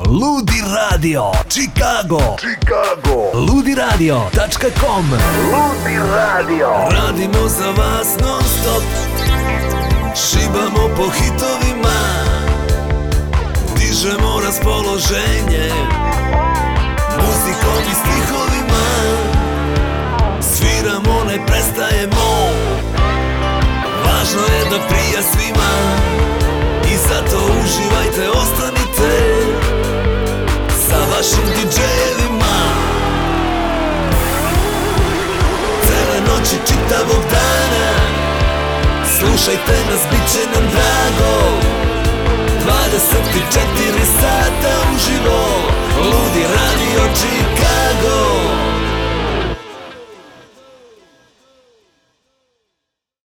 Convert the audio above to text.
Ludi Radio Chicago. Ludiradio.com. Ludi Radio. Radimo za vas non stop. Šibamo po hitovima. Dižemo raspoloženje muzikom i stihovima. Sviramo, ne prestajemo. Važno je da prija svima. I zato uživajte, ostanite sa vašim DJ-evima. Cele noći, čitavog dana slušajte nas, bit će nam drago. 24 sata uživo. Ludi Radio Chicago.